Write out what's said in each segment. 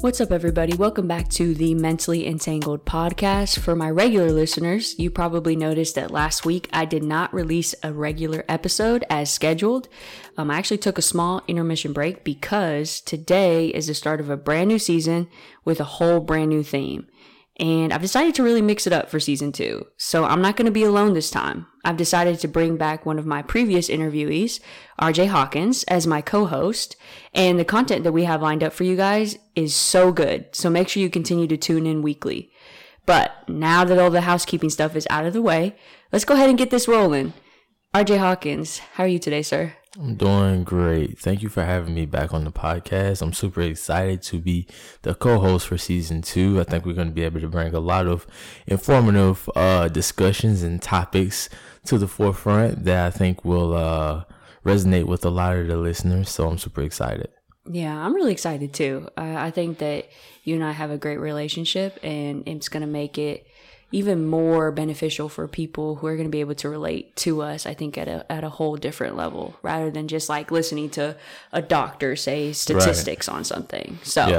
What's up, everybody? Welcome back to the Mentally Entangled podcast. For my regular listeners, you probably noticed that last week I did not release a regular episode as scheduled. I actually took a small intermission break because today is the start of a brand new season with a whole brand new theme. And I've decided to really mix it up for season 2. So I'm not going to be alone this time. I've decided to bring back one of my previous interviewees, RJ Hawkins, as my co-host. And the content that we have lined up for you guys is so good. So make sure you continue to tune in weekly. But now that all the housekeeping stuff is out of the way, let's go ahead and get this rolling. RJ Hawkins, how are you today, sir? I'm doing great. Thank you for having me back on the podcast. I'm super excited to be the co-host for season 2. I think we're going to be able to bring a lot of informative discussions and topics to the forefront that I think will resonate with a lot of the listeners. So I'm super excited. Yeah, I'm really excited too. I think that you and I have a great relationship, and it's going to make it even more beneficial for people who are going to be able to relate to us, I think, at a whole different level, rather than just like listening to a doctor say statistics on something. So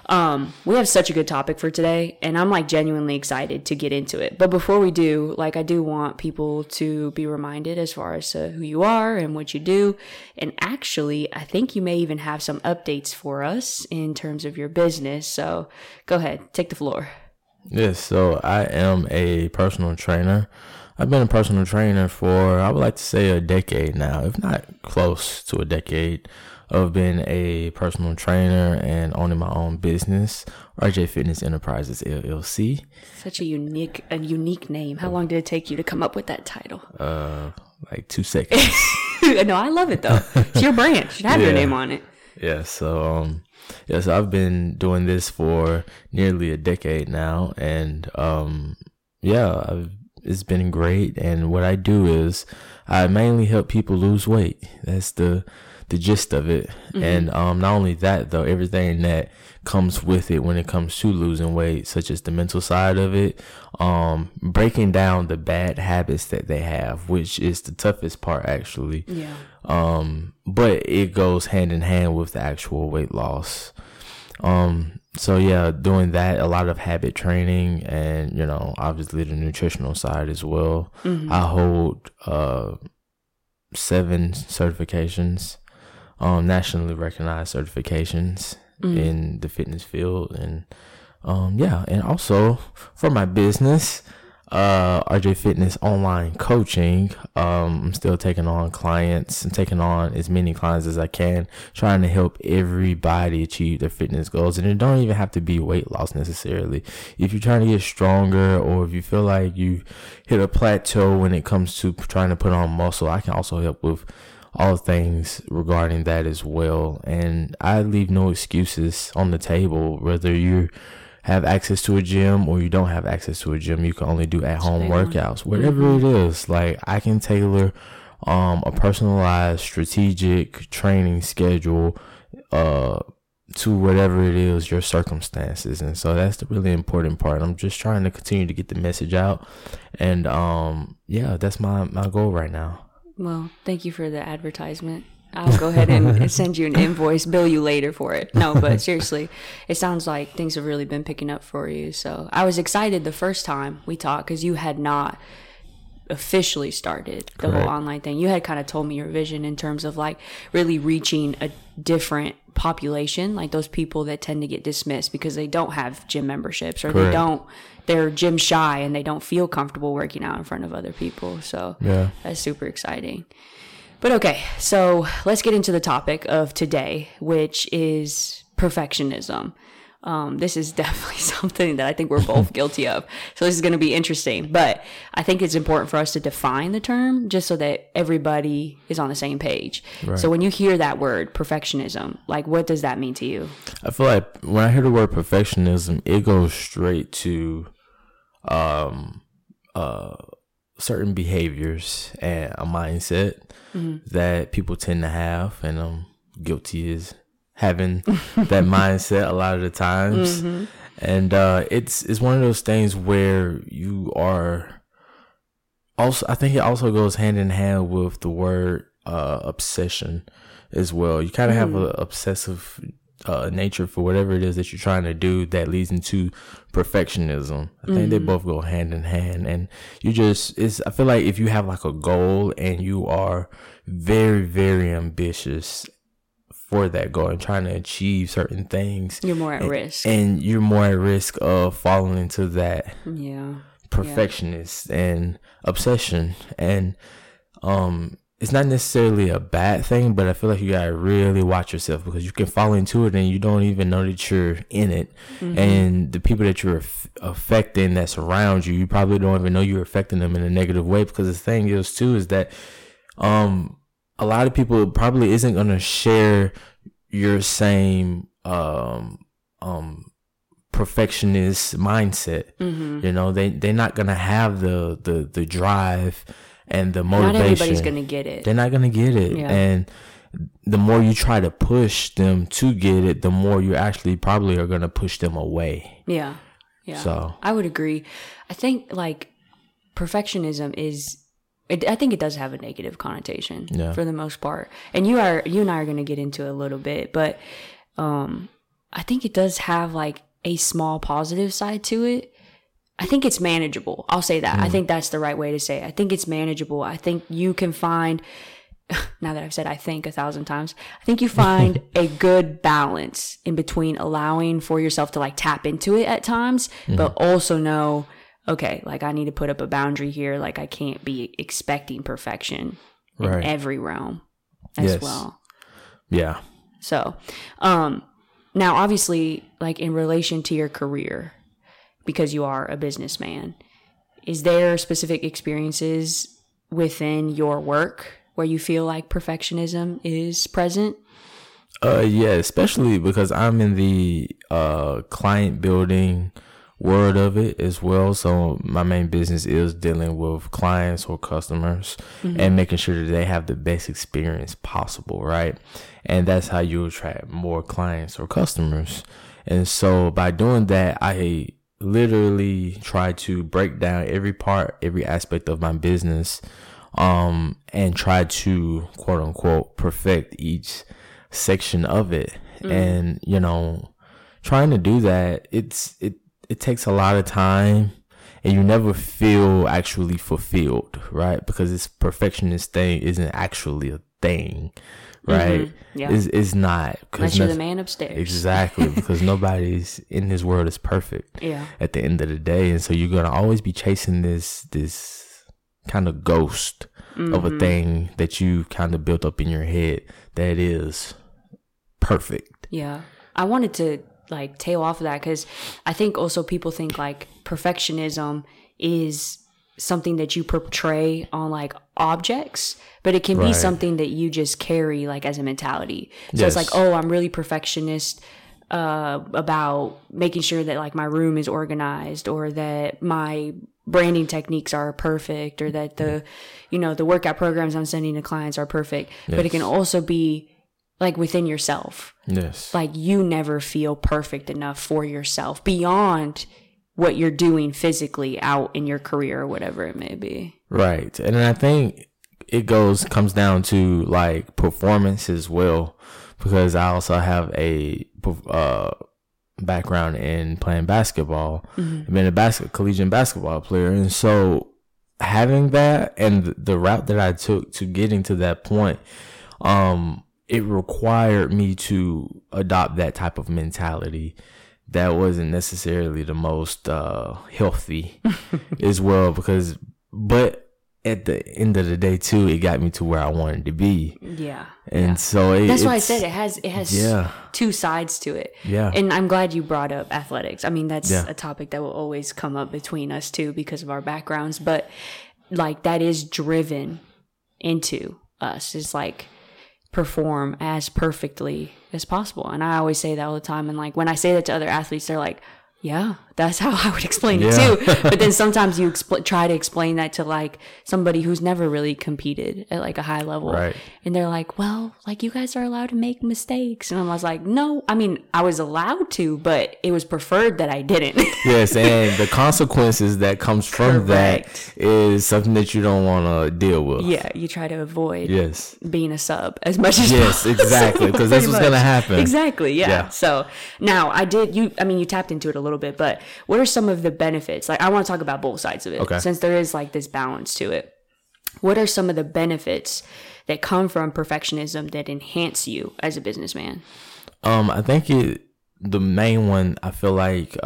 we have such a good topic for today, and I'm like genuinely excited to get into it. But before we do, like, I do want people to be reminded as far as who you are and what you do. And actually, I think you may even have some updates for us in terms of your business. So go ahead, take the floor. Yes, so I am a personal trainer. I've been a personal trainer for, I would like to say, a decade now, if not close to a decade of being a personal trainer and owning my own business, RJ Fitness Enterprises, LLC. Such a unique name. How long did it take you to come up with that title? Like 2 seconds. No, I love it though. It's your brand. It should have your name on it. Yeah, so I've been doing this for nearly a decade now, and it's been great. And what I do is I mainly help people lose weight. That's the gist of it. Mm-hmm. And not only that, though, everything that comes with it when it comes to losing weight, such as the mental side of it, breaking down the bad habits that they have, which is the toughest part, actually. Yeah. But it goes hand in hand with the actual weight loss. So yeah, doing that, a lot of habit training, and obviously the nutritional side as well. Mm-hmm. I hold 7 certifications, nationally recognized certifications in the fitness field, and and also for my business, RJ Fitness Online Coaching. I'm still taking on clients and taking on as many clients as I can, trying to help everybody achieve their fitness goals. And it don't even have to be weight loss necessarily. If you're trying to get stronger, or if you feel like you hit a plateau when it comes to trying to put on muscle, I can also help with all things regarding that as well. And I leave no excuses on the table, whether you have access to a gym or you don't have access to a gym. You can only do at-home workouts, whatever it is. Like, I can tailor a personalized strategic training schedule to whatever it is, your circumstances. And so that's the really important part. I'm just trying to continue to get the message out, and that's my goal right now. Well, thank you for the advertisement. I'll go ahead and send you an invoice, bill you later for it. No, but seriously, it sounds like things have really been picking up for you. So I was excited the first time we talked, because you had not officially started the whole online thing. You had kind of told me your vision in terms of like really reaching a different population, like those people that tend to get dismissed because they don't have gym memberships, or they're gym shy and they don't feel comfortable working out in front of other people. So that's super exciting. But okay, so let's get into the topic of today, which is perfectionism. This is definitely something that I think we're both guilty of. So this is going to be interesting. But I think it's important for us to define the term just so that everybody is on the same page. Right. So when you hear that word, perfectionism, like, what does that mean to you? I feel like when I hear the word perfectionism, it goes straight to certain behaviors and a mindset that people tend to have, and I'm guilty as having that mindset a lot of the times. And it's one of those things where you are also, I think it also goes hand in hand with the word obsession as well. You kind of have an obsessive nature for whatever it is that you're trying to do that leads into perfectionism. I think they both go hand in hand. And I feel like if you have like a goal and you are very, very ambitious for that goal and trying to achieve certain things, you're more at risk. And you're more at risk of falling into that perfectionist and obsession. And it's not necessarily a bad thing, but I feel like you gotta really watch yourself, because you can fall into it and you don't even know that you're in it. And the people that you're affecting that surround you, you probably don't even know you're affecting them in a negative way. Because the thing is too is that a lot of people probably isn't gonna share your same perfectionist mindset. You know, they're not gonna have the drive and the motivation. Not everybody's gonna get it. They're not gonna get it. Yeah. And the more you try to push them to get it, the more you actually probably are gonna push them away. Yeah. So I would agree. I think like perfectionism I think it does have a negative connotation for the most part. And you and I are gonna get into it a little bit, but I think it does have like a small positive side to it. I think it's manageable. I'll say that. I think that's the right way to say it. I think it's manageable. I think you can find, now that I've said I think 1,000 times, I think you find a good balance in between allowing for yourself to like tap into it at times, but also know, okay, like I need to put up a boundary here. Like I can't be expecting perfection in every realm as well. Yeah. So, now obviously, like in relation to your career, because you are a businessman, is there specific experiences within your work where you feel like perfectionism is present? Yeah, especially because I'm in the client building world of it as well. So my main business is dealing with clients or customers and making sure that they have the best experience possible, right? And that's how you attract more clients or customers. And so by doing that, I literally try to break down every aspect of my business, and try to quote unquote perfect each section of it. And, you know, trying to do that, it takes a lot of time and you never feel actually fulfilled, right? Because this perfectionist thing isn't actually a thing, right? Yeah. It's not. Unless you're the man upstairs. Exactly. Because nobody's in this world is perfect at the end of the day. And so you're going to always be chasing this kind of ghost of a thing that you kind of built up in your head that is perfect. Yeah. I wanted to like tail off of that because I think also people think like perfectionism is something that you portray on like objects, but it can be something that you just carry like as a mentality. So it's like, oh, I'm really perfectionist about making sure that like my room is organized, or that my branding techniques are perfect, or that the workout programs I'm sending to clients are perfect. But it can also be like within yourself. Like you never feel perfect enough for yourself beyond what you're doing physically out in your career or whatever it may be. Right. And I think it comes down to like performance as well, because I also have a background in playing basketball. I've been a collegiate basketball player. And so having that and the route that I took to getting to that point, it required me to adopt that type of mentality that wasn't necessarily the most healthy as well, but at the end of the day too, it got me to where I wanted to be. And so that's why I said it has two sides to it. And I'm glad you brought up athletics. I mean, that's a topic that will always come up between us too because of our backgrounds, but like that is driven into us. It's like perform as perfectly as possible. And I always say that all the time. And like when I say that to other athletes, they're like, Yeah, that's how I would explain it Yeah. too. But then sometimes you try to explain that to like somebody who's never really competed at like a high level. Right. And they're like, well, like you guys are allowed to make mistakes. And I was like, no, I mean, I was allowed to, but it was preferred that I didn't. Yes, and the consequences that comes from Correct. that is something that you don't want to deal with. Yeah, you try to avoid Yes. being a sub as much as Yes, possible. exactly, because that's Pretty what's gonna much. happen. Exactly, yeah. Yeah. So now you tapped into it a little bit, but what are some of the benefits? Like I want to talk about both sides of it, Okay. since there is like this balance to it. What are some of the benefits that come from perfectionism that enhance you as a businessman? I think the main one I feel like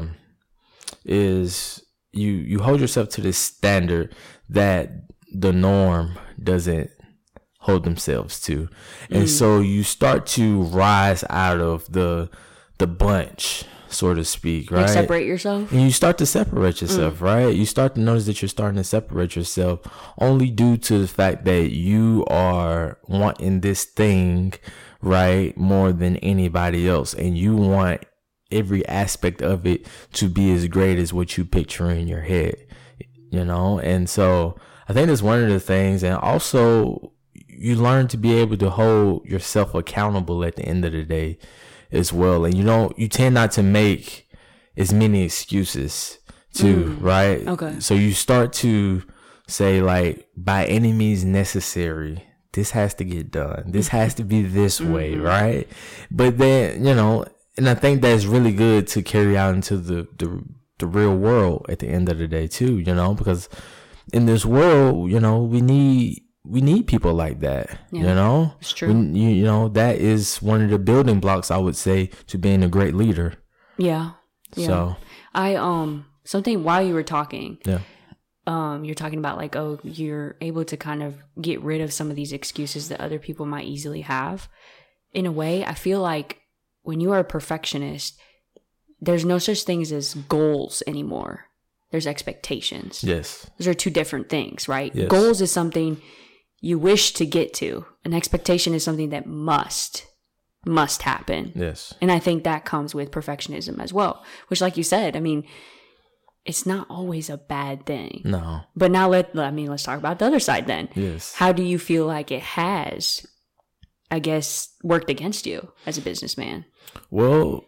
is you hold yourself to this standard that the norm doesn't hold themselves to, and so you start to rise out of the bunch, so to speak, right? Like separate yourself? And you start to separate yourself, right? You start to notice that you're starting to separate yourself only due to the fact that you are wanting this thing, right, more than anybody else. And you want every aspect of it to be as great as what you picture in your head, you know? And so I think that's one of the things. And also, you learn to be able to hold yourself accountable at the end of the day as well. And you tend not to make as many excuses too, right? Okay. So you start to say, like, by any means necessary, this has to get done. This has to be this way, right? But then, and I think that's really good to carry out into the real world at the end of the day too, because in this world, we need people like that, It's true. that is one of the building blocks, I would say, to being a great leader. Yeah. So Something while you were talking, yeah. You're talking about like, oh, you're able to kind of get rid of some of these excuses that other people might easily have. In a way, I feel like when you are a perfectionist, there's no such things as goals anymore. There's expectations. Yes. Those are two different things, right? Yes. Goals is something you wish to get to. An expectation is something that must happen. Yes. And I think that comes with perfectionism as well, which, like you said, I mean, it's not always a bad thing. No. But now let's talk about the other side then. Yes. How do you feel like it has, I guess, worked against you as a businessman? Well,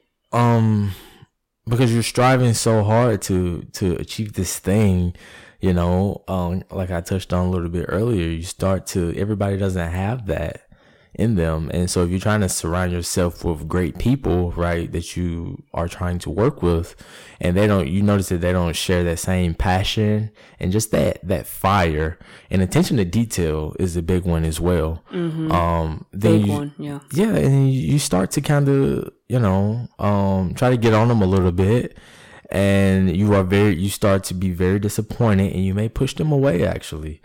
because you're striving so hard to achieve this thing, like I touched on a little bit earlier, everybody doesn't have that in them. And so if you're trying to surround yourself with great people, right, that you are trying to work with, and you notice that they don't share that same passion and just that fire, and attention to detail is a big one as well. Mm-hmm. Then Big one, yeah. Yeah, and you start to kind of, try to get on them a little bit, and you start to be very disappointed, and you may push them away actually,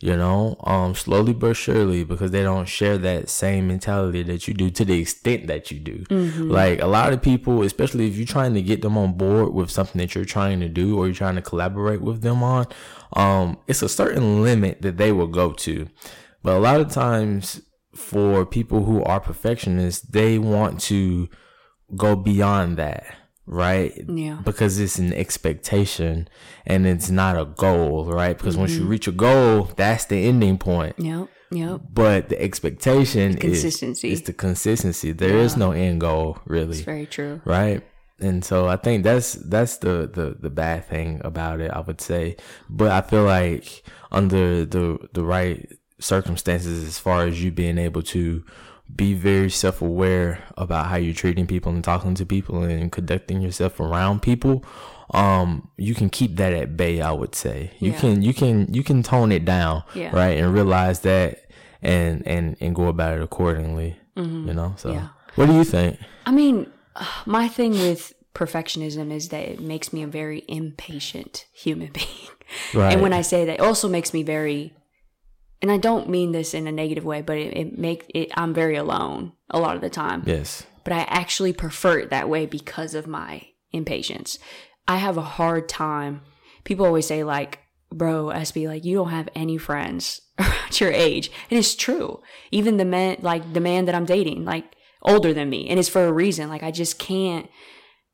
slowly but surely, because they don't share that same mentality that you do to the extent that you do. Mm-hmm. Like a lot of people, especially if you're trying to get them on board with something that you're trying to do, or you're trying to collaborate with them on, it's a certain limit that they will go to. But a lot of times for people who are perfectionists, they want to go beyond that, right? Yeah. Because it's an expectation and it's not a goal, right? Because once you reach a goal, that's the ending point. Yep. But the expectation Consistency. is the consistency. There is no end goal, really. It's very true. Right? And so I think that's the bad thing about it, I would say. But I feel like under the right circumstances, as far as you being able to be very self-aware about how you're treating people and talking to people and conducting yourself around people, you can keep that at bay, I would say. You can tone it down, right, and realize that and go about it accordingly. So what do you think? I mean, my thing with perfectionism is that it makes me a very impatient human being. Right. And when I say that, it also makes me very, and I don't mean this in a negative way, but I'm very alone a lot of the time. Yes. But I actually prefer it that way because of my impatience. I have a hard time. People always say like, bro, SB, like you don't have any friends around your age. And it's true. Even the man that I'm dating, like older than me. And it's for a reason. Like I just can't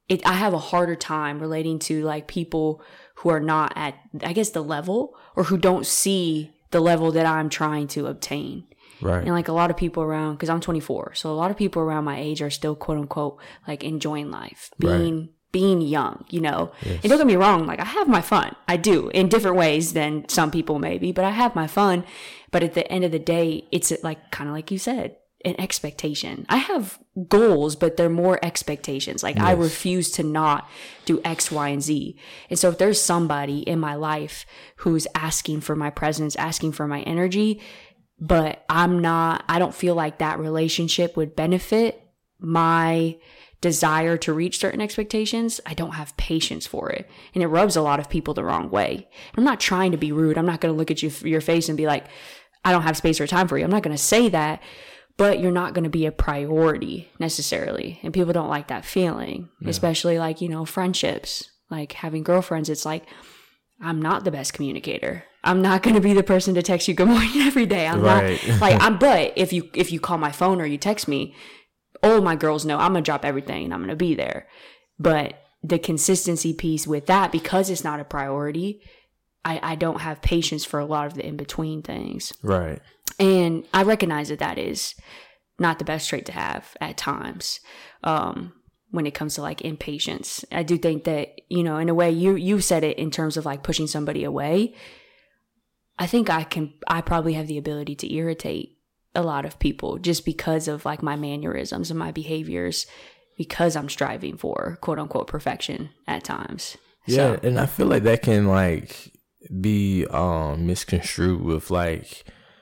I have a harder time relating to like people who are not at, I guess, the level, or who don't see the level that I'm trying to obtain. Right. And like a lot of people around, because I'm 24, so a lot of people around my age are still quote unquote like enjoying life, being young, you know. Yes. And don't get me wrong, like I have my fun. I do, in different ways than some people maybe, but I have my fun. But at the end of the day, it's like kind of like you said, an expectation. I have goals, but they're more expectations. Like I refuse to not do X, Y, and Z. And so if there's somebody in my life who's asking for my presence, asking for my energy, but I don't feel like that relationship would benefit my desire to reach certain expectations, I don't have patience for it. And it rubs a lot of people the wrong way. I'm not trying to be rude. I'm not going to look at your face and be like, I don't have space or time for you. I'm not going to say that, but you're not going to be a priority necessarily. And people don't like that feeling, especially like, you know, friendships, like having girlfriends. It's like, I'm not the best communicator. I'm not going to be the person to text you good morning every day. I'm not like, but if you call my phone or you text me, all my girls know I'm going to drop everything and I'm going to be there. But the consistency piece with that, because it's not a priority, I don't have patience for a lot of the in-between things. Right. And I recognize that is not the best trait to have at times. When it comes to like impatience, I do think that, you know, in a way you said it in terms of like pushing somebody away. I think I probably have the ability to irritate a lot of people just because of like my mannerisms and my behaviors, because I'm striving for quote unquote perfection at times. Yeah. So, and I feel like that can like be misconstrued with like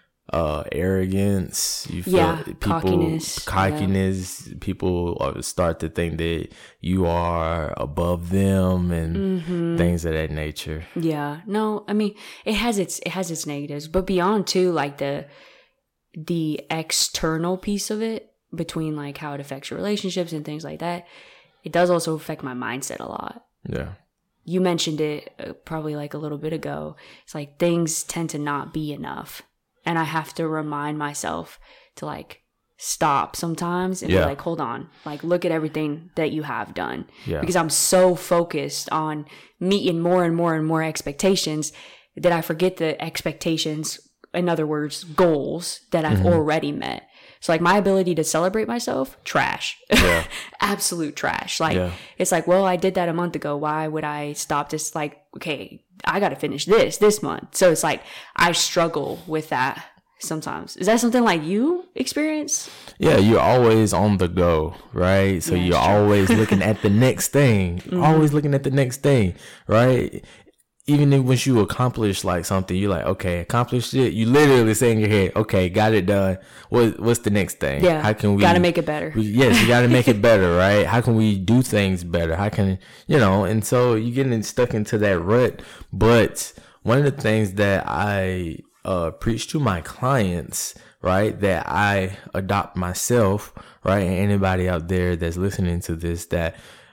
arrogance. You feel people cockiness. People start to think that you are above them and things of that nature. Yeah. No, I mean it has its negatives, but beyond too, like the external piece of it, between like how it affects your relationships and things like that, it does also affect my mindset a lot. Yeah. You mentioned it probably like a little bit ago. It's like things tend to not be enough. And I have to remind myself to like stop sometimes and be like, hold on, like look at everything that you have done. Yeah. Because I'm so focused on meeting more and more and more expectations that I forget the expectations, in other words, goals that I've already met. So like my ability to celebrate myself, trash. Yeah. Absolute trash. Like it's like, well, I did that a month ago. Why would I stop this? Like, okay, I got to finish this month. So it's like I struggle with that sometimes. Is that something like you experience? Yeah, you're always on the go, right? So you're always looking at the next thing. Always looking at the next thing, right? Even if once you accomplish like something, you're like, okay, accomplished it. You literally say in your head, okay, got it done. What's the next thing? Yeah. How can we gotta make it better? Yes, you gotta make it better, right? How can we do things better? How can, you know, and so you're getting stuck into that rut. But one of the things that I preach to my clients, right, that I adopt myself, right, and anybody out there that's listening to this that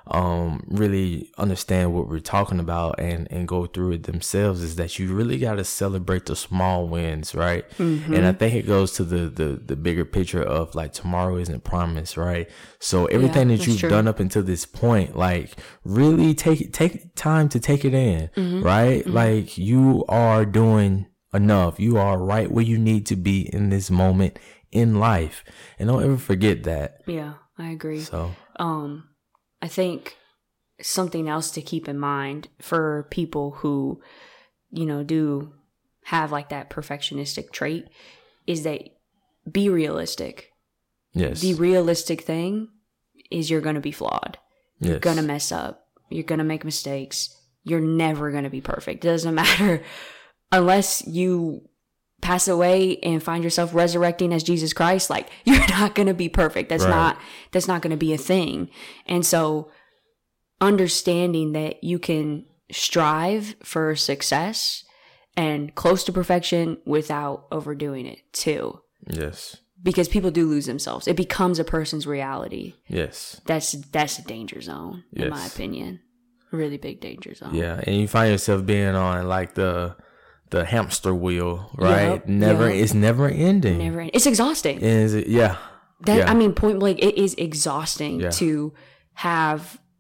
really understand what we're talking about and go through it themselves, is that you really got to celebrate the small wins, right? And I think it goes to the bigger picture of like tomorrow isn't promised, right? So everything that you've done up until this point, like really take time to take it in, right? Like you are doing enough. You are right where you need to be in this moment in life, and don't ever forget that. Yeah, I agree. So I think something else to keep in mind for people who, you know, do have like that perfectionistic trait is that be realistic. Yes. The realistic thing is you're going to be flawed. Yes. You're going to mess up. You're going to make mistakes. You're never going to be perfect. It doesn't matter unless you pass away and find yourself resurrecting as Jesus Christ. Like you're not going to be perfect. That's not going to be a thing. And so understanding that you can strive for success and close to perfection without overdoing it too. Yes. Because people do lose themselves. It becomes a person's reality. Yes. That's a danger zone, in my opinion. A really big danger zone. Yeah. And you find yourself being on like the hamster wheel, right? It's never ending. It's exhausting. I mean, point blank, it is exhausting to have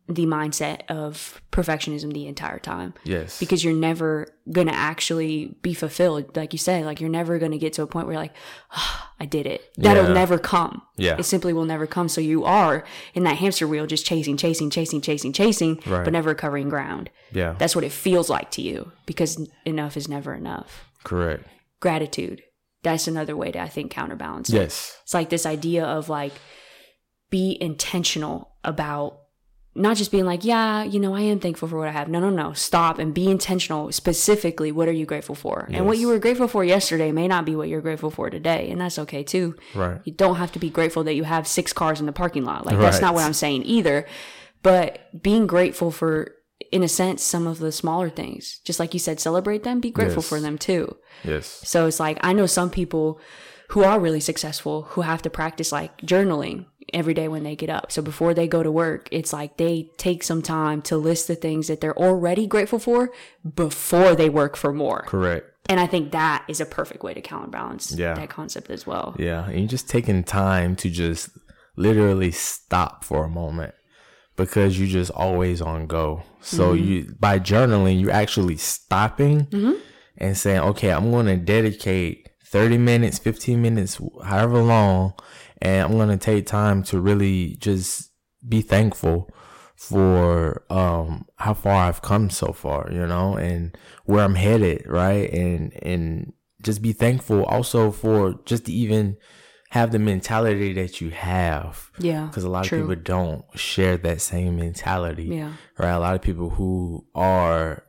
the mindset of perfectionism the entire time. Yes. Because you're never going to actually be fulfilled. Like you said, like you're never going to get to a point where you're like, oh, I did it. That'll never come. Yeah. It simply will never come. So you are in that hamster wheel just chasing, Right. but never covering ground. Yeah. That's what it feels like to you because enough is never enough. Correct. Gratitude. That's another way to, I think, counterbalance it. Yes. It's like this idea of like, be intentional about not just being like, yeah, you know, I am thankful for what I have. No. Stop and be intentional. Specifically, what are you grateful for? Yes. And what you were grateful for yesterday may not be what you're grateful for today. And that's okay too. Right. You don't have to be grateful that you have 6 cars in the parking lot. Like, that's not what I'm saying either. But being grateful for, in a sense, some of the smaller things. Just like you said, celebrate them, be grateful for them too. Yes. So it's like, I know some people who are really successful who have to practice like journaling every day when they get up. So before they go to work, it's like they take some time to list the things that they're already grateful for before they work for more. Correct. And I think that is a perfect way to counterbalance Yeah. that concept as well. Yeah. And you're just taking time to just literally stop for a moment because you're just always on go. So you, by journaling, you're actually stopping and saying, okay, I'm going to dedicate 30 minutes, 15 minutes, however long, and I'm going to take time to really just be thankful for how far I've come so far, you know, and where I'm headed, right? And just be thankful also for just to even have the mentality that you have. Yeah. Because a lot of people don't share that same mentality. Yeah. Right? A lot of people who are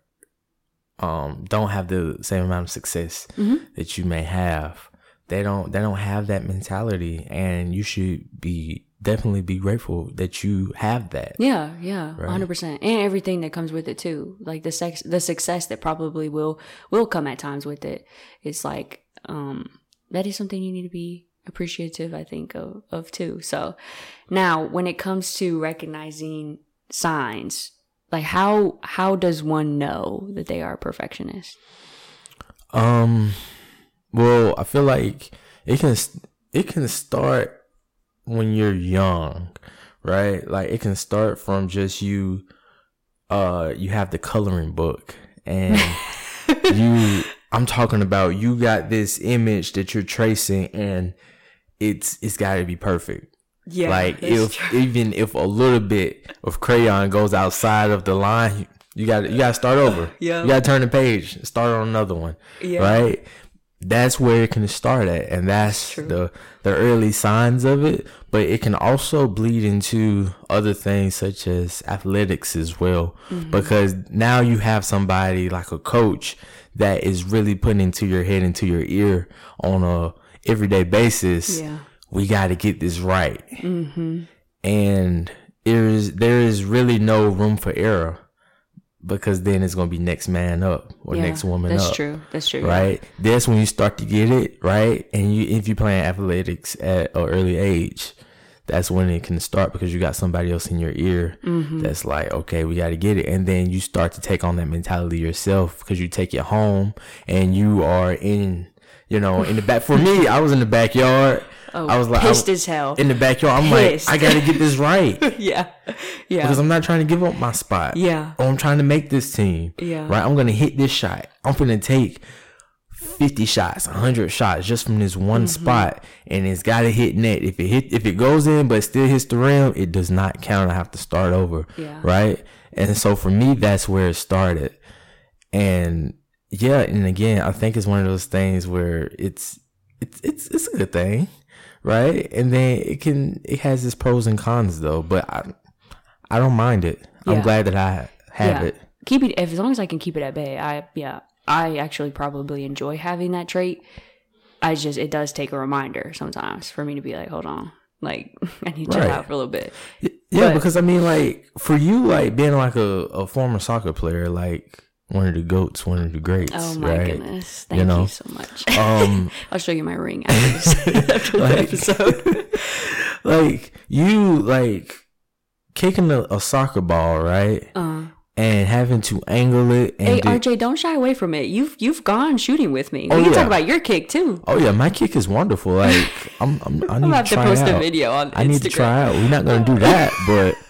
don't have the same amount of success that you may have. They don't have that mentality, and you should definitely be grateful that you have that. Yeah, Right. 100%. And everything that comes with it too. Like the success that probably will come at times with it. It's like, that is something you need to be appreciative, I think, of too. So now when it comes to recognizing signs, like how does one know that they are a perfectionist? Well, I feel like it can start when you're young, right? Like it can start from just you have the coloring book and I'm talking about you got this image that you're tracing and it's got to be perfect. Yeah. Like even if a little bit of crayon goes outside of the line, you got to start over. Yeah. You got to turn the page, start on another one. Yeah. Right? That's where it can start at, and that's the early signs of it. But it can also bleed into other things such as athletics as well, because now you have somebody like a coach that is really putting into your head, into your ear on a everyday basis. Yeah. We got to get this right, and there is really no room for error. Because then it's going to be next man up or next woman up. That's true. Right? Yeah. That's when you start to get it, right? And if you're playing athletics at an early age, that's when it can start because you got somebody else in your ear that's like, okay, we got to get it. And then you start to take on that mentality yourself because you take it home and you are in the back. For me, I was in the backyard. Oh, I was like, pissed as hell. In the backyard, I'm Pissed. like, I got to get this right. Yeah. Because I'm not trying to give up my spot. Yeah. Or I'm trying to make this team. Yeah. Right? I'm going to hit this shot. I'm going to take 50 shots, 100 shots just from this one spot. And it's got to hit net. If it goes in but still hits the rim, it does not count. I have to start over. Yeah. Right? And so for me, that's where it started. And yeah, and again, I think it's one of those things where it's a good thing. Right? And then it has its pros and cons though, but I don't mind it. I'm glad that I have it. Keep it, as long as I can keep it at bay. I actually probably enjoy having that trait. It does take a reminder sometimes for me to be like, hold on, like I need to chill out for a little bit. Yeah, because I mean, like for you, like being like a former soccer player, like one of the GOATs, one of the greats. Oh my right? goodness. Thank you so much. I'll show you my ring after the episode. Like you like kicking a soccer ball, right? And having to angle it. And hey, RJ, don't shy away from it. You've gone shooting with me. We can talk about your kick too. Oh yeah, my kick is wonderful. Like I need to have try to post out. a video on Instagram. I need to try out. We're not gonna do that, but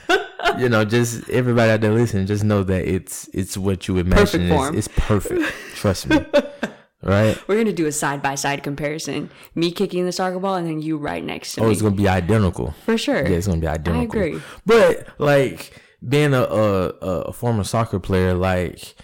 Just everybody out there listening, just know that it's what you imagine. It's perfect. Trust me. Right? We're going to do a side-by-side comparison. Me kicking the soccer ball and then you right next to me. Oh, it's going to be identical. For sure. Yeah, it's going to be identical. I agree. But, like, being a former soccer player, like,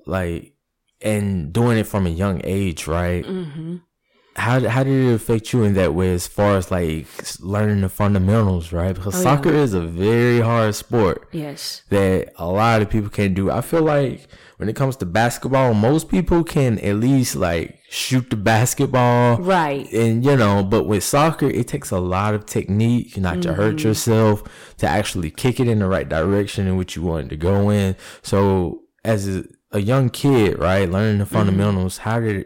and doing it from a young age, right? Mm-hmm. How did it affect you in that way as far as, like, learning the fundamentals, right? Because soccer is a very hard sport. Yes. That a lot of people can't do. I feel like when it comes to basketball, most people can at least, like, shoot the basketball. Right. And, but with soccer, it takes a lot of technique not to hurt yourself, to actually kick it in the right direction in which you want it to go in. So, as a young kid, right, learning the fundamentals, how did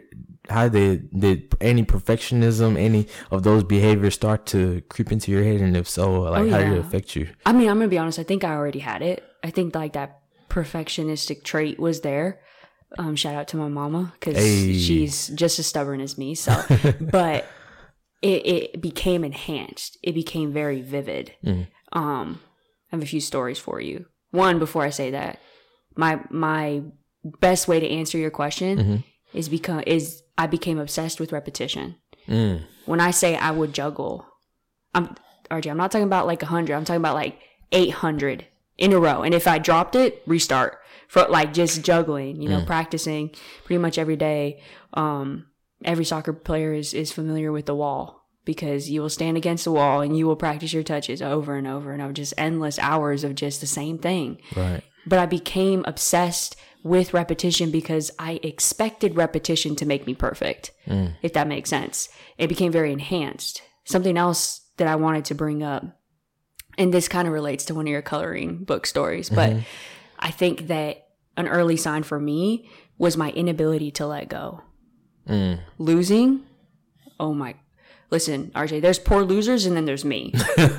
any perfectionism, any of those behaviors start to creep into your head? And if so, like, how did it affect you? I mean, I'm going to be honest. I think I already had it. I think, like, that perfectionistic trait was there. Shout out to my mama, because she's just as stubborn as me. So, but it became enhanced. It became very vivid. I have a few stories for you. One, before I say that, my best way to answer your question is I became obsessed with repetition. When I say I would juggle, RJ, I'm not talking about like 100. I'm talking about like 800 in a row. And if I dropped it, restart. For like just juggling, practicing pretty much every day. Every soccer player is familiar with the wall, because you will stand against the wall and you will practice your touches over and over and over, just endless hours of just the same thing. Right. But I became obsessed with repetition because I expected repetition to make me perfect, if that makes sense. It became very enhanced. Something else that I wanted to bring up, and this kind of relates to one of your coloring book stories, but I think that an early sign for me was my inability to let go. Losing, listen, RJ, there's poor losers and then there's me.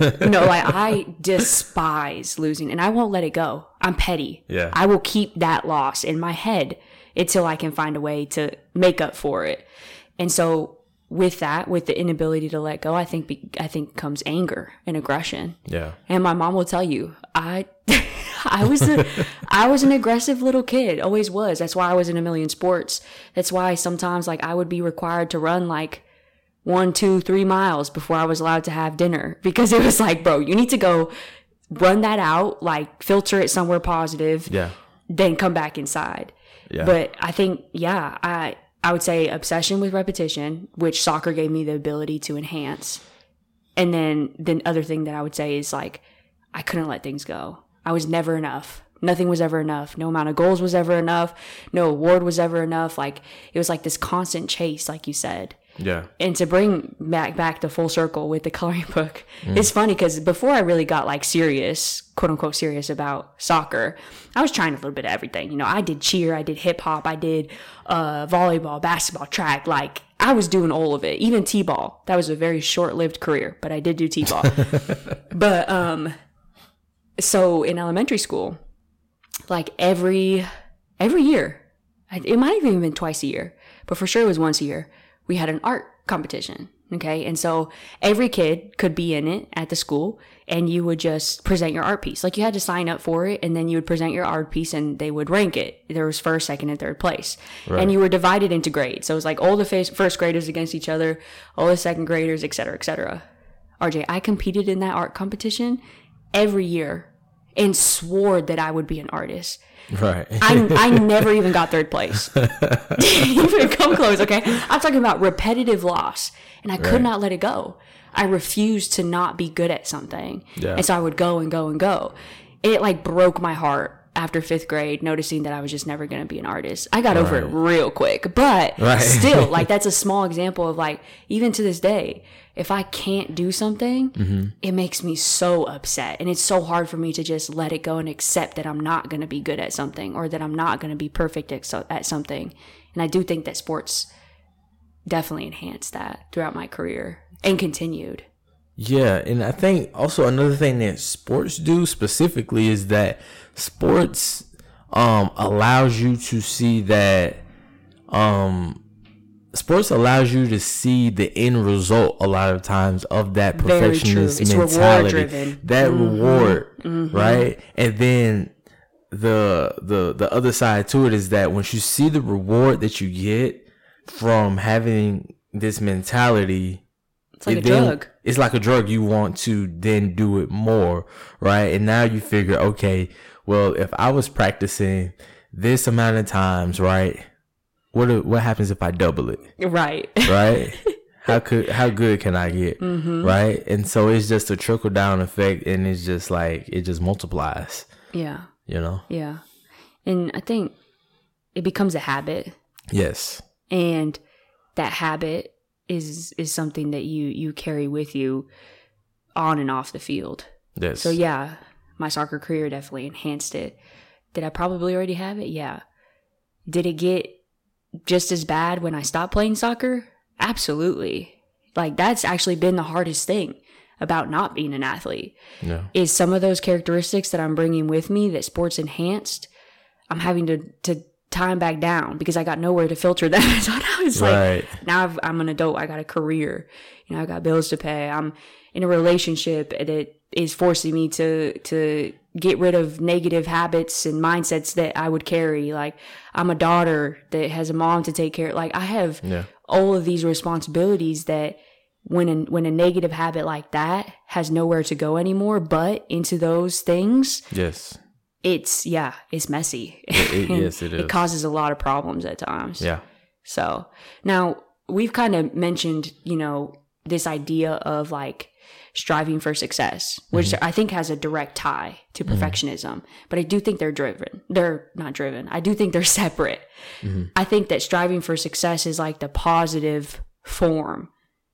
I despise losing and I won't let it go. I'm petty. Yeah. I will keep that loss in my head until I can find a way to make up for it. And so with the inability to let go, I think comes anger and aggression. Yeah. And my mom will tell you, I was an aggressive little kid, always was. That's why I was in a million sports. That's why sometimes like I would be required to run like 1, 2, 3 miles before I was allowed to have dinner, because it was like, bro, you need to go run that out, like filter it somewhere positive, then come back inside. Yeah. But I think, I would say obsession with repetition, which soccer gave me the ability to enhance. And then the other thing that I would say is like, I couldn't let things go. I was never enough. Nothing was ever enough. No amount of goals was ever enough. No award was ever enough. Like, it was like this constant chase, like you said. Yeah. And to bring back the full circle with the coloring book, it's funny because before I really got like serious, quote unquote serious about soccer, I was trying a little bit of everything. I did cheer, I did hip hop, I did volleyball, basketball, track. Like, I was doing all of it, even t-ball. That was a very short-lived career, but I did do t-ball. But so in elementary school, like every year, it might have even been twice a year, but for sure it was once a year, we had an art competition. Okay. And so every kid could be in it at the school, and you would just present your art piece. Like, you had to sign up for it, and then you would present your art piece and they would rank it. There was first, second, and third place. Right. And you were divided into grades. So it was like all the first graders against each other, all the second graders, et cetera, et cetera. RJ, I competed in that art competition every year and swore that I would be an artist. Right. I never even got third place. Didn't even come close, okay? I'm talking about repetitive loss, and I could not let it go. I refused to not be good at something. Yeah. And so I would go and go and go. It like broke my heart after 5th grade, noticing that I was just never going to be an artist. I got over it real quick, but still, like, that's a small example of like, even to this day, if I can't do something, it makes me so upset. And it's so hard for me to just let it go and accept that I'm not going to be good at something, or that I'm not going to be perfect at something. And I do think that sports definitely enhanced that throughout my career and continued. Yeah, and I think also another thing that sports do specifically is that sports allows you to see that sports allows you to see the end result a lot of times of that perfectionist mentality. Reward driven. That reward, right? And then the other side to it is that once you see the reward that you get from having this mentality, it's like a drug. It's like a drug. You want to then do it more, right? And now you figure, okay, well, if I was practicing this amount of times, right, what happens if I double it? Right. Right? How good can I get? Right? And so it's just a trickle down effect, and it's just like it just multiplies. Yeah. You know? Yeah. And I think it becomes a habit. Yes. And that habit is something that you carry with you on and off the field. Yes. So yeah, my soccer career definitely enhanced it. Did I probably already have it? Yeah. Did it get just as bad when I stopped playing soccer? Absolutely. Like, that's actually been the hardest thing about not being an athlete. Yeah. Is some of those characteristics that I'm bringing with me that sports enhanced, I'm having to time back down because I got nowhere to filter that. So now it's like, now I'm an adult. I got a career. You know, I got bills to pay. I'm in a relationship that is forcing me to get rid of negative habits and mindsets that I would carry. Like, I'm a daughter that has a mom to take care of. Like, I have all of these responsibilities that when a negative habit like that has nowhere to go anymore but into those things. Yes. It's messy. Yes, it is. It causes a lot of problems at times. Yeah. So now we've kind of mentioned, you know, this idea of like striving for success, which I think has a direct tie to perfectionism. But I do think they're not driven. I do think they're separate. I think that striving for success is like the positive form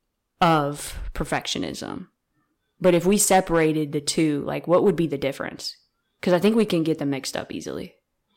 of perfectionism. But if we separated the two, like, what would be the difference? Because I think we can get them mixed up easily.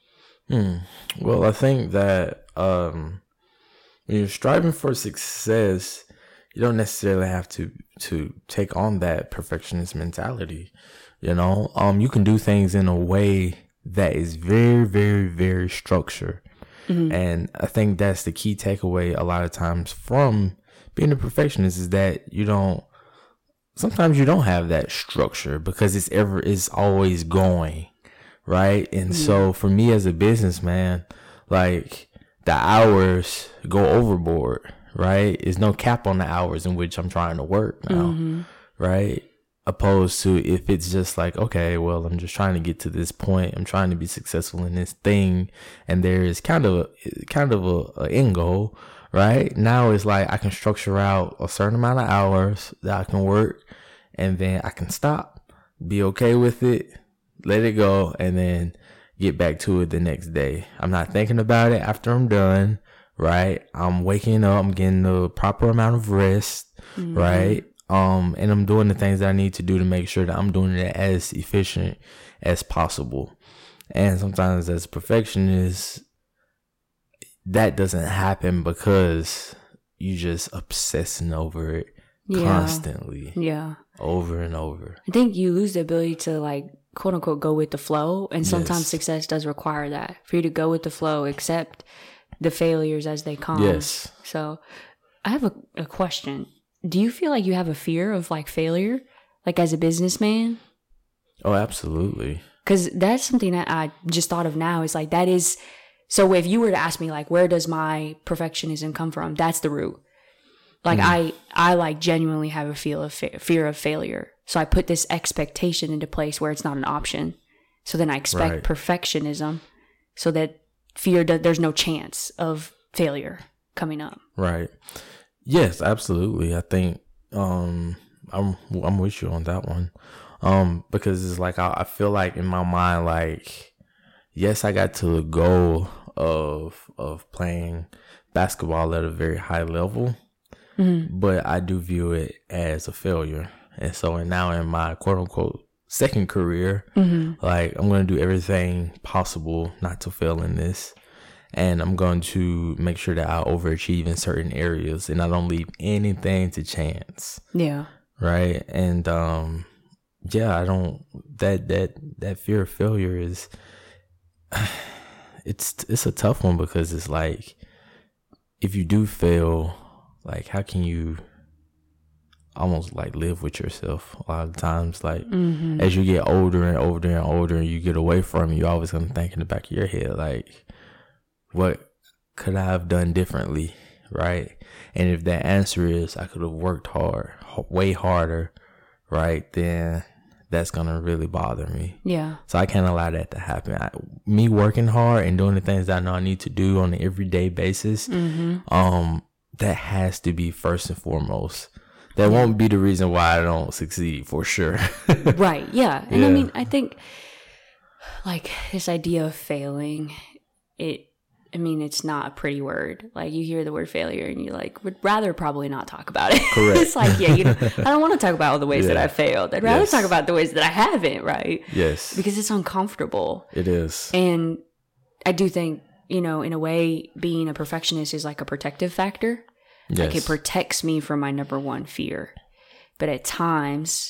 Well, I think that when you're striving for success, you don't necessarily have to take on that perfectionist mentality. You know, you can do things in a way that is very, very, very structured. And I think that's the key takeaway a lot of times from being a perfectionist is that sometimes you don't have that structure because it's always going, right? And so for me as a businessman, like, the hours go overboard, right? There's no cap on the hours in which I'm trying to work now, right? Opposed to if it's just like, okay, well, I'm just trying to get to this point. I'm trying to be successful in this thing. And there is kind of a end goal, right? Now it's like I can structure out a certain amount of hours that I can work, and then I can stop, be okay with it, let it go, and then get back to it the next day. I'm not thinking about it after I'm done, right? I'm waking up, I'm getting the proper amount of rest, right? And I'm doing the things that I need to do to make sure that I'm doing it as efficient as possible. And sometimes as a perfectionist, that doesn't happen because you just obsessing over it constantly. Yeah. Over and over. I think you lose the ability to, like, quote unquote, go with the flow. And sometimes success does require that, for you to go with the flow, accept the failures as they come. Yes. So I have a question. Do you feel like you have a fear of, like, failure, like, as a businessman? Oh, absolutely. Because that's something that I just thought of now, is like, that is, so if you were to ask me, like, where does my perfectionism come from? That's the root. Like, I like genuinely have a fear of failure. So I put this expectation into place where it's not an option. So then I expect perfectionism so that there's no chance of failure coming up. Right. Yes, absolutely. I think I'm with you on that one. Because it's like I feel like in my mind, like, yes, I got to the goal of playing basketball at a very high level, but I do view it as a failure. And so now in my quote unquote second career, like, I'm going to do everything possible not to fail in this. And I'm going to make sure that I overachieve in certain areas and I don't leave anything to chance. Yeah. Right. And, I don't, that fear of failure is, it's a tough one because it's like, if you do fail, like, how can you almost like live with yourself? A lot of times, like, as you get older and older and older and you get away from it, you're always going to think in the back of your head, like, what could I have done differently? Right? And if that answer is I could have worked hard, way harder, right, then that's going to really bother me. Yeah. So I can't allow that to happen. Me working hard and doing the things that I know I need to do on an everyday basis, that has to be first and foremost. That won't be the reason why I don't succeed, for sure. Right. Yeah. And I mean, I think like this idea of failing, it's not a pretty word. Like, you hear the word failure and you like would rather probably not talk about it. Correct. It's like, I don't want to talk about all the ways that I failed. I'd rather talk about the ways that I haven't, right? Yes. Because it's uncomfortable. It is. And I do think, in a way, being a perfectionist is like a protective factor. Yes. Like, it protects me from my number one fear. But at times,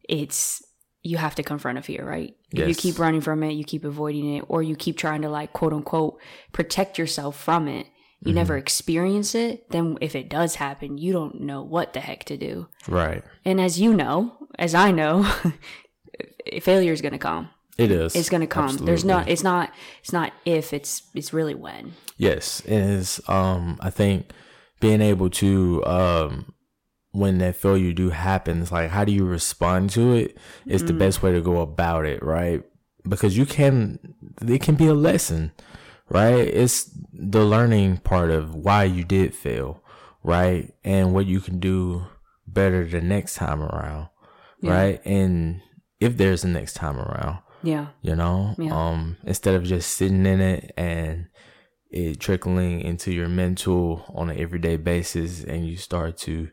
you have to confront a fear, right? If you keep running from it, you keep avoiding it, or you keep trying to, like, quote unquote, protect yourself from it. You never experience it. Then if it does happen, you don't know what the heck to do. Right. And as I know, failure is going to come. It is. It's going to come. Absolutely. It's not if, it's really when. Yes. It is. I think being able to, when that failure do happens, like, how do you respond to it is the best way to go about it, right? Because it can be a lesson, right? It's the learning part of why you did fail, right? And what you can do better the next time around, right? And if there's a next time around, instead of just sitting in it and it trickling into your mental on an everyday basis, and you start to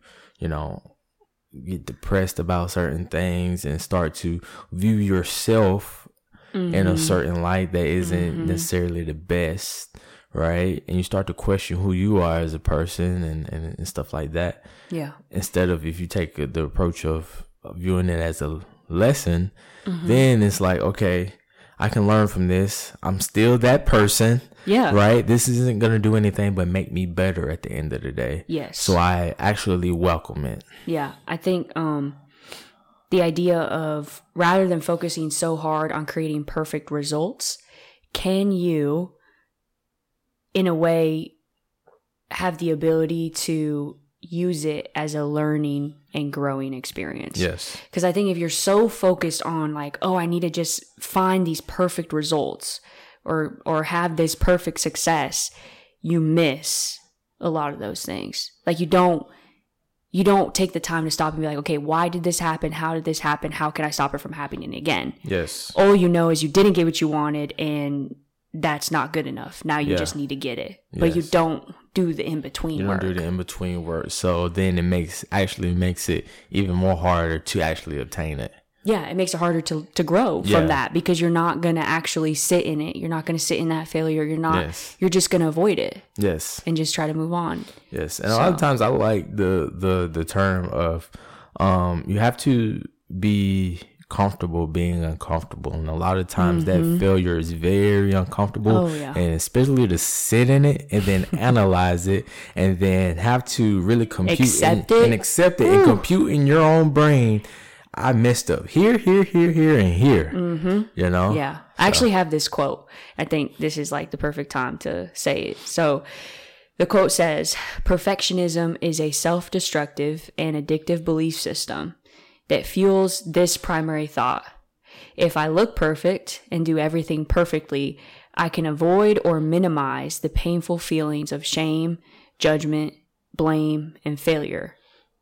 get depressed about certain things and start to view yourself in a certain light that isn't necessarily the best, right? And you start to question who you are as a person and stuff like that. Yeah. Instead of, if you take the approach of viewing it as a lesson, then it's like, okay, I can learn from this. I'm still that person. Yeah. Right? This isn't going to do anything but make me better at the end of the day. Yes. So I actually welcome it. Yeah. I think the idea of, rather than focusing so hard on creating perfect results, can you, in a way, have the ability to use it as a learning and growing experience? Yes. Because I think if you're so focused on, like, oh, I need to just find these perfect results or have this perfect success, you miss a lot of those things. Like, you don't take the time to stop and be like, okay, why did this happen? How did this happen? How can I stop it from happening again? Yes. All you know is you didn't get what you wanted, and that's not good enough. Now you just need to get it. Yes. But you don't do the in-between work. You don't do the in-between work. So then it makes it even more harder to actually obtain it. Yeah, it makes it harder to grow from that, because you're not going to actually sit in it. You're not going to sit in that failure. You're just going to avoid it. Yes. And just try to move on. Yes. And a lot of times I like the term of, you have to be comfortable being uncomfortable. And a lot of times that failure is very uncomfortable. Oh, yeah. And especially to sit in it and then analyze it and then have to really compute and accept it and compute in your own brain, I messed up here, and here. Yeah. I actually have this quote. I think this is like the perfect time to say it. So the quote says, "Perfectionism is a self-destructive and addictive belief system that fuels this primary thought. If I look perfect and do everything perfectly, I can avoid or minimize the painful feelings of shame, judgment, blame, and failure."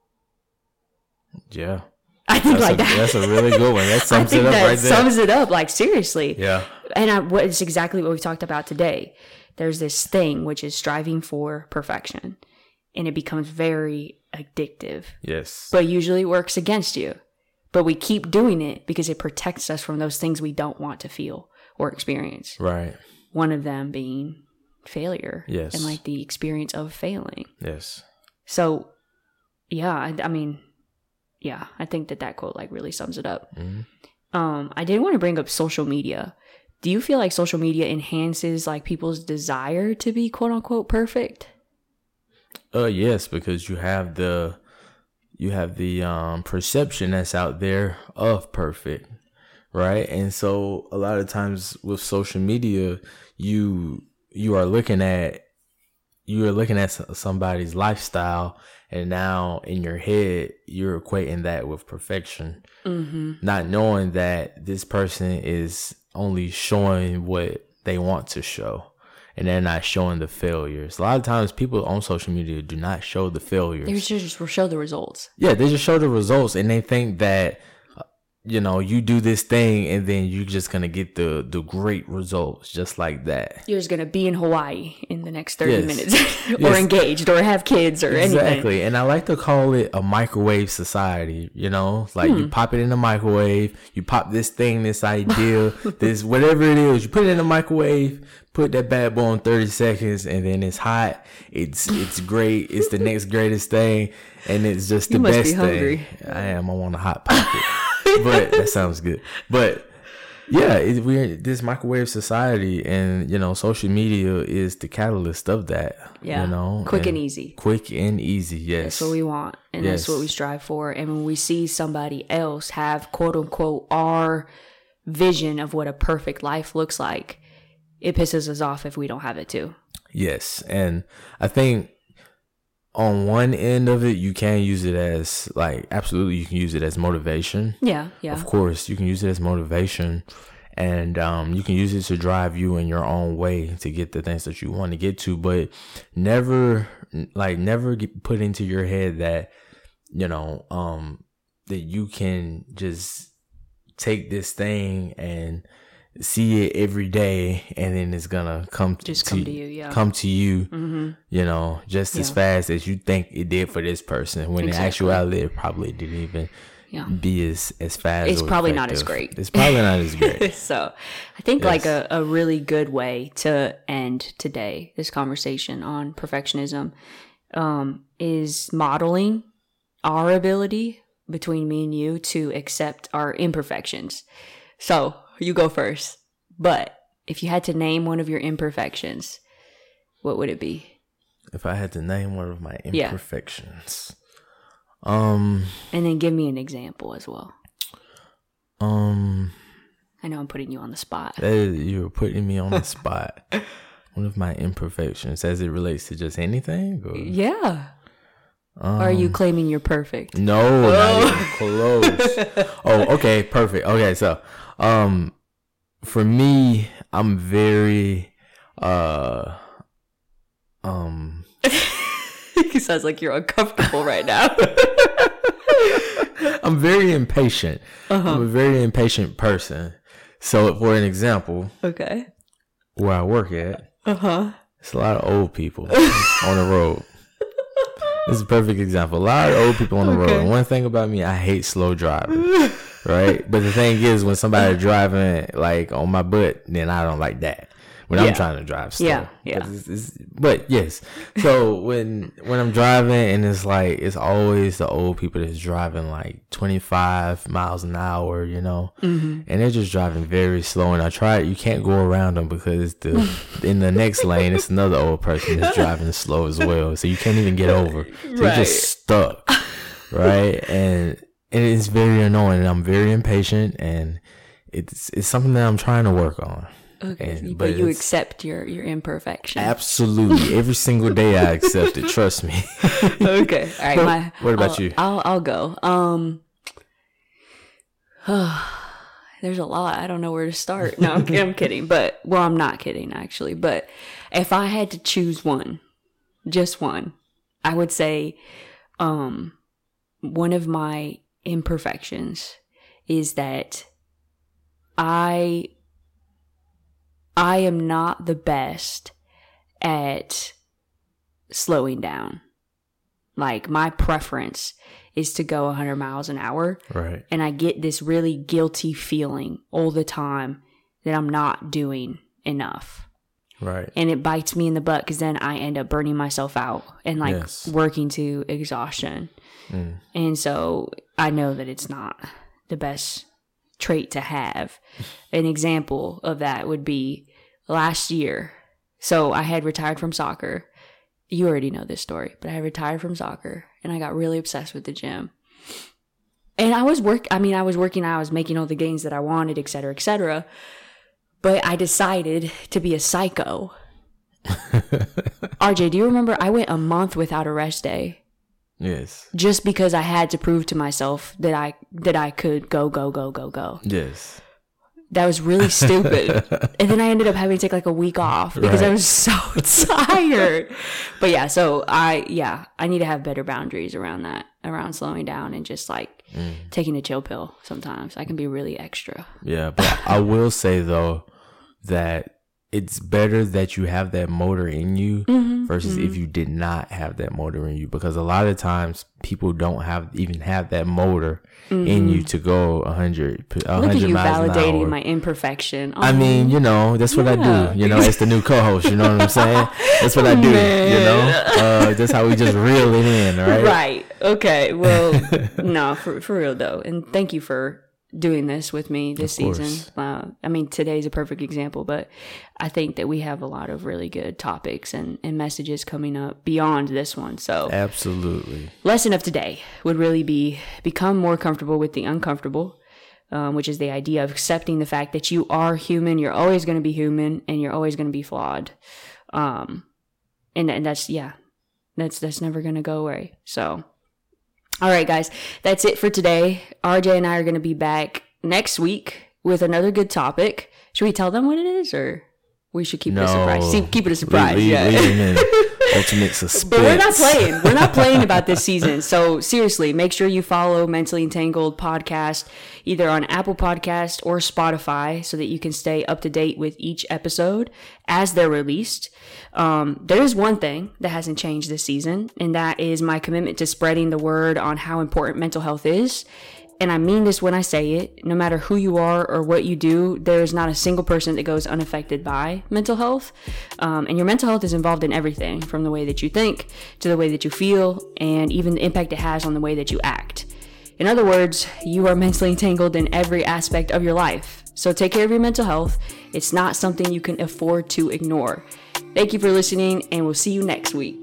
Yeah. I think that's a really good one. That sums it up right there. Sums it up, like, seriously. Yeah. And it's exactly what we've talked about today. There's this thing, which is striving for perfection, and it becomes very addictive. Yes. But usually it works against you. But we keep doing it because it protects us from those things we don't want to feel or experience. Right. One of them being failure. Yes. And, like, the experience of failing. Yes. So, yeah, I mean... Yeah, I think that quote, like, really sums it up. I did want to bring up social media. Do you feel like social media enhances, like, people's desire to be quote unquote perfect? Yes, because you have the perception that's out there of perfect, right? And so a lot of times with social media, you are looking at somebody's lifestyle, and now in your head you're equating that with perfection, not knowing that this person is only showing what they want to show, and they're not showing the failures. A lot of times people on social media do not show the failures. They just show the results. Yeah, they just show the results, and they think that, you do this thing and then you're just going to get the great results just like that. You're just going to be in Hawaii in the next 30 minutes or engaged or have kids or anything. Exactly. And I like to call it a microwave society, like you pop it in the microwave, you pop this thing, this idea, this whatever it is, you put it in the microwave, put that bad boy on 30 seconds, and then it's hot. It's great. It's the next greatest thing. And it's just the best thing. You must be hungry. I am. I want a hot pocket. But that sounds good. But yeah, we're this microwave society, and social media is the catalyst of that. Yeah, quick and easy. Quick and easy. Yes, that's what we want, and that's what we strive for. And when we see somebody else have quote unquote our vision of what a perfect life looks like, it pisses us off if we don't have it too. Yes, and I think on one end of it, you can use it as absolutely, you can use it as motivation. Yeah. Of course, you can use it as motivation, and you can use it to drive you in your own way to get the things that you want to get to. But never put into your head that that you can just take this thing and see it every day, and then it's gonna come to you, just as fast as you think it did for this person, when in actuality it probably didn't even be as fast. It's probably not as great. It's probably not as great. So I think a really good way to end this conversation on perfectionism is modeling our ability between me and you to accept our imperfections. So you go first. But if you had to name one of your imperfections, what would it be? If I had to name one of my imperfections. And then give me an example as well. I know I'm putting you on the spot. You're putting me on the spot. One of my imperfections as it relates to just anything? Or? Yeah. Or are you claiming you're perfect? No, not even close. Oh, okay, perfect. Okay, so for me, I'm very It sounds like you're uncomfortable right now. I'm very impatient. I'm a very impatient person. So for an example, where I work at, it's a lot of old people on the road. This is a perfect example. A lot of old people on the road. And one thing about me, I hate slow driving. Right? But the thing is, when somebody's driving on my butt, then I don't like that. When I'm trying to drive slow. Yeah. But yes. So when I'm driving, and it's always the old people that's driving 25 miles an hour, and they're just driving very slow. And you can't go around them because in the next lane, it's another old person that's driving slow as well. So you can't even get over. So you're just stuck. Right? And it's very annoying, and I'm very impatient, and it's something that I'm trying to work on. Okay, but you accept your imperfection. Absolutely, every single day I accept it. Trust me. Okay, all right. What about you? I'll go. There's a lot. I don't know where to start. No, I'm kidding. But I'm not kidding actually. But if I had to choose one, just one, I would say, one of my imperfections is that I am not the best at slowing down. My preference is to go 100 miles an hour. Right. And I get this really guilty feeling all the time that I'm not doing enough. Right. And it bites me in the butt because then I end up burning myself out and working to exhaustion. And so I know that it's not the best trait to have. An example of that would be last year. So I had retired from soccer you already know this story, but I retired from soccer and I got really obsessed with the gym. And I was working, I was making all the gains that I wanted, et cetera, et cetera. But I decided to be a psycho. RJ, do you remember I went a month without a rest day? Yes. Just because I had to prove to myself that I could go. Yes. That was really stupid. And then I ended up having to take like a week off because I was so tired. But yeah, so I need to have better boundaries around that, around slowing down and just like taking a chill pill sometimes. I can be really extra. Yeah, but I will say though that it's better that you have that motor in you versus if you did not have that motor in you, because a lot of times people don't even have that motor in you to go 100 Look at you miles an validating hour. my imperfection. I mean, that's what I do. It's the new co-host. You know what I'm saying? That's what I do. That's how we just reel it in, right? Right. Okay. Well, no, for real though, and thank you for doing this with me this season. Today's a perfect example, but I think that we have a lot of really good topics and messages coming up beyond this one. So absolutely. Lesson of today would really be become more comfortable with the uncomfortable, which is the idea of accepting the fact that you are human. You're always going to be human and you're always going to be flawed. And that's never going to go away. So, all right, guys, that's it for today. RJ and I are going to be back next week with another good topic. Should we tell them what it is, or we should keep it a surprise? Keep it a surprise. Leave in ultimate suspense. But we're not playing about this season. So seriously, make sure you follow Mentally Entangled podcast either on Apple Podcast or Spotify so that you can stay up to date with each episode as they're released. There is one thing that hasn't changed this season, and that is my commitment to spreading the word on how important mental health is. And I mean this when I say it. No matter who you are or what you do, there is not a single person that goes unaffected by mental health. And your mental health is involved in everything, from the way that you think to the way that you feel, and even the impact it has on the way that you act. In other words, you are mentally entangled in every aspect of your life. So take care of your mental health. It's not something you can afford to ignore. Thank you for listening, and we'll see you next week.